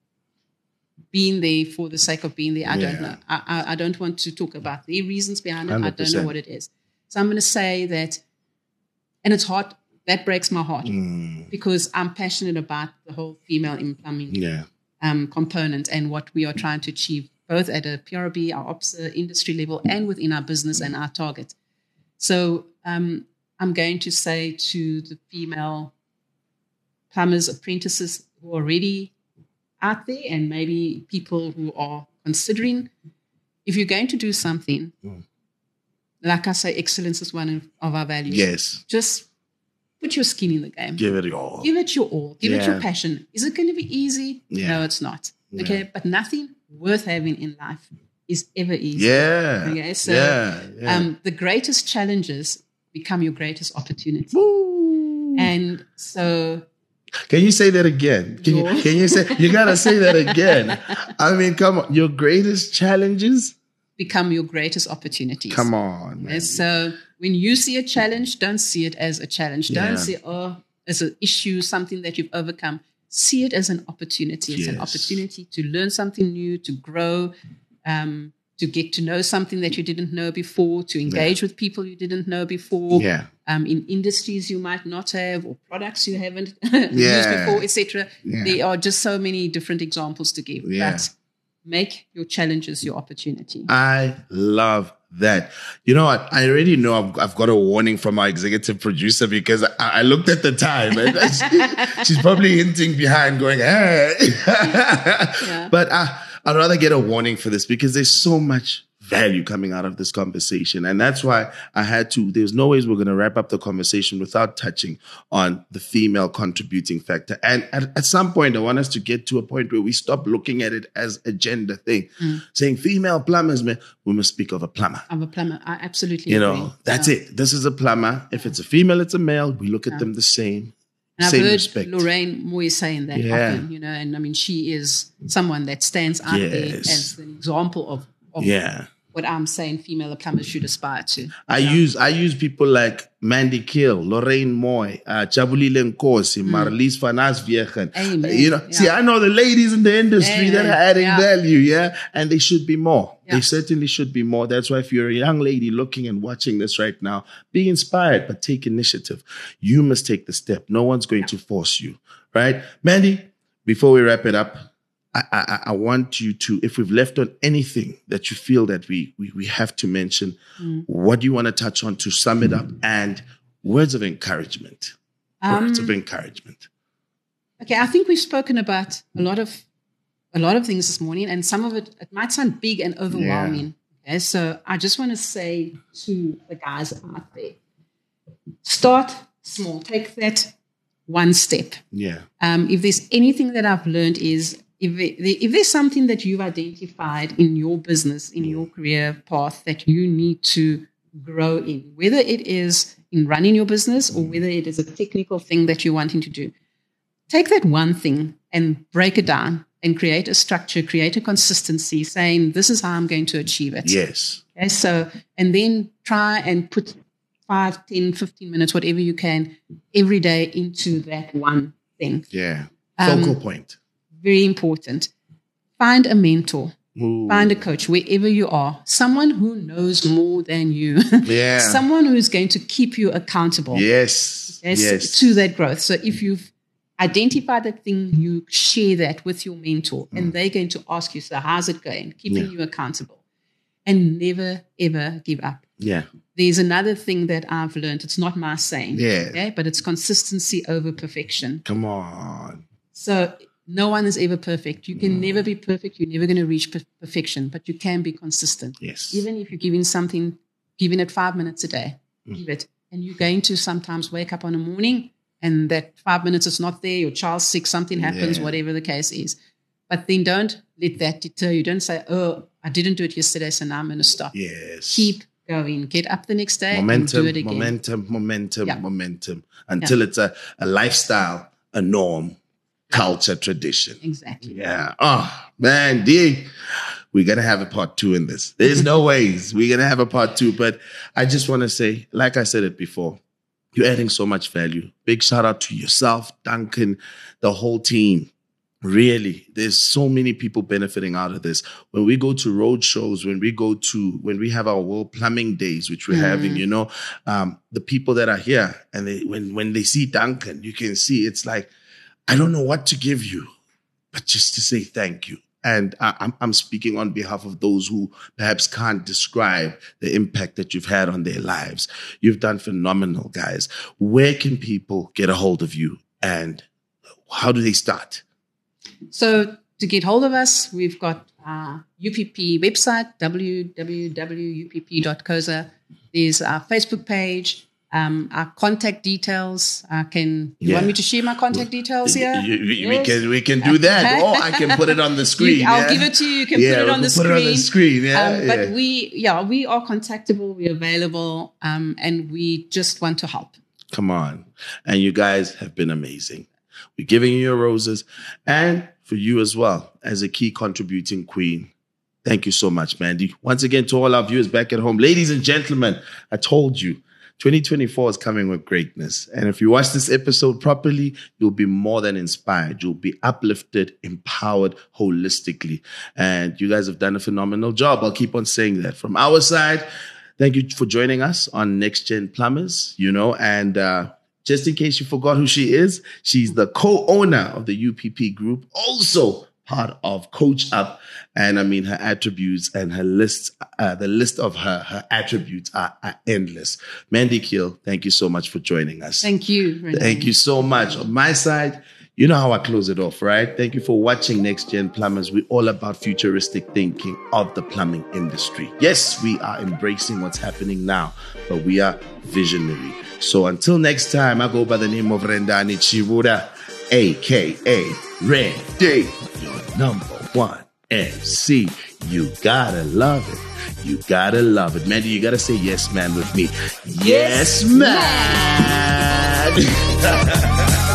being there for the sake of being there. I yeah. don't know. I, I, I don't want to talk about the reasons behind it. one hundred percent. I don't know what it is. So I'm going to say that, and it's hard, that breaks my heart mm. because I'm passionate about the whole female in plumbing yeah. um, component and what we are trying to achieve, both at a P R B, our ops industry level, and within our business and our target. So um, I'm going to say to the female plumbers, apprentices who are already out there and maybe people who are considering, if you're going to do something, mm. like I say, excellence is one of, of our values. Yes. Just put your skin in the game. Give it your all. Give it your all. Give yeah. it your passion. Is it going to be easy? Yeah. No, it's not. Yeah. Okay, but nothing worth having in life is ever easy. Yeah. Okay, so yeah. Yeah. Um, the greatest challenges become your greatest opportunity. Woo. And so Can you say that again? Can you, can you say, you got to say that again. I mean, come on. Your greatest challenges become your greatest opportunities. Come on, man. And so when you see a challenge, don't see it as a challenge. Don't Yeah. see it oh, as an issue, something that you've overcome. See it as an opportunity. It's an Yes. opportunity to learn something new, to grow, um, to get to know something that you didn't know before, to engage with people you didn't know before, Yeah. um, in industries you might not have, or products you haven't Yeah. used before, et cetera. Yeah. There are just so many different examples to give. Yeah. But make your challenges your opportunity. I love that. You know what? I already know I've, I've got a warning from our executive producer because I, I looked at the time and she- she's probably hinting behind going, hey. Yeah. But I, I'd rather get a warning for this because there's so much value coming out of this conversation. And that's why I had to, there's no ways we're going to wrap up the conversation without touching on the female contributing factor. And at, at some point, I want us to get to a point where we stop looking at it as a gender thing, saying female plumbers, man, we must speak of a plumber. I'm a plumber. I absolutely You agree. know, that's Yeah. it. This is a plumber. If it's a female, it's a male. We look at them the same. And I've same heard respect. Lorraine Moy saying that Yeah. often, you know, and I mean, she is someone that stands out there Yes. as an example of, of Yeah. what I'm saying female plumbers should aspire to. I use I use people like Mandy Kill, Lorraine Moy, uh, Jabulile Nkosi, Marlies van Asviegen. Amen. You know, Yeah. see, I know the ladies in the industry Amen. that are adding Yeah. value, yeah, and they should be more. Yeah. They certainly should be more. That's why if you're a young lady looking and watching this right now, be inspired, but take initiative. You must take the step. No one's going to force you, right? Mandy, before we wrap it up, I, I, I want you to, if we've left on anything that you feel that we we, we have to mention, what do you want to touch on to sum it up? And words of encouragement. Words Um, of encouragement. Okay, I think we've spoken about a lot of a lot of things this morning, and some of it it might sound big and overwhelming. Okay, so I just want to say to the guys out there, start small. Take that one step. Yeah. Um, if there's anything that I've learned is if there- if there's something that you've identified in your business, in your career path that you need to grow in, whether it is in running your business or whether it is a technical thing that you're wanting to do, take that one thing and break it down and create a structure, create a consistency, saying this is how I'm going to achieve it. Yes. Okay, so, and then try and put five, ten, fifteen minutes, whatever you can, every day into that one thing. Yeah. Um, Focal point. Very important. Find a mentor, Ooh. find a coach wherever you are, someone who knows more than you, Yeah. someone who is going to keep you accountable Yes. yes, Yes. to that growth. So if you've identified that thing, you share that with your mentor, and they're going to ask you, so how's it going? Keeping Yeah. you accountable. And never, ever give up. Yeah. There's another thing that I've learned. It's not my saying, Yeah. okay, but it's consistency over perfection. Come on. So no one is ever perfect. You can never be perfect. You're never going to reach per- perfection, but you can be consistent. Yes. Even if you're giving something, giving it five minutes a day, Mm. give it. And you're going to sometimes wake up on a morning and that five minutes is not there, your child's sick, something happens, Yeah. whatever the case is. But then don't let that deter you. Don't say, oh, I didn't do it yesterday, so now I'm going to stop. Yes. Keep going. Get up the next day momentum, and do it again. momentum, momentum, Yeah. momentum, until it's a, a lifestyle, a norm, culture, tradition. Exactly. Yeah. Oh, man, D, we're going to have a part two in this. There's no ways we're going to have a part two. But I just want to say, like I said it before, you're adding so much value. Big shout out to yourself, Duncan, the whole team. Really, there's so many people benefiting out of this. When we go to road shows, when we go to, when we have our World Plumbing Days, which we're Mm. having, you know, um, the people that are here and they, when, when they see Duncan, you can see it's like, I don't know what to give you, but just to say thank you. And I, I'm, I'm speaking on behalf of those who perhaps can't describe the impact that you've had on their lives. You've done phenomenal, guys. Where can people get a hold of you and how do they start? So to get hold of us, we've got our U P P website, w w w dot u p p dot coza. There's our Facebook page, um, our contact details. I can, you Yeah. want me to share my contact details here? You- you- Yes. We can we can do that. Or I can put it on the screen. You- I'll yeah? give it to you. You can Yeah, put it we on the can put it on the screen. screen. Yeah, Um, but yeah. we, yeah, we are contactable. We're available, um, and we just want to help. Come on. And you guys have been amazing. We're giving you your roses. And for you as well, as a key contributing queen, thank you so much, Mandy. Once again, to all our viewers back at home, ladies and gentlemen, I told you, twenty twenty-four is coming with greatness. And if you watch this episode properly, you'll be more than inspired. You'll be uplifted, empowered holistically. And you guys have done a phenomenal job. I'll keep on saying that. From our side, thank you for joining us on Next Gen Plumbers, you know, and uh, just in case you forgot who she is, she's the co-owner of the U P P Group, also part of Coach Up. And I mean, her attributes and her lists, uh, the list of her, her attributes are, are endless. Mandy Keel, thank you so much for joining us. Thank you, Renee. Thank you so much. On my side, you know how I close it off, right? Thank you for watching Next Gen Plumbers. We're all about futuristic thinking of the plumbing industry. Yes, we are embracing what's happening now, but we are visionary. So until next time, I go by the name of Rendani Chibuda, a k a. Randy, your number one M C. You gotta love it. You gotta love it. Mandy, you gotta say yes, man, with me. Yes, yes man. man.